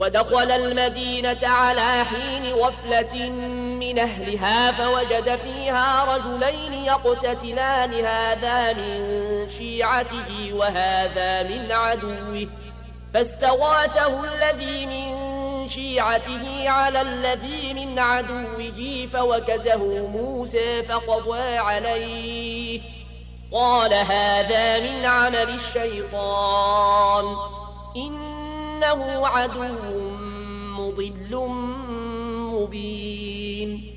ودخل المدينة على حين غفلة من أهلها فوجد فيها رجلين يقتتلان، هذا من شيعته وهذا من عدوه، فاستغاثه الذي من شيعته على الذي من عدوه فوكزه موسى فقضى عليه، قال هذا من عمل الشيطان إنه عدو مضل مبين.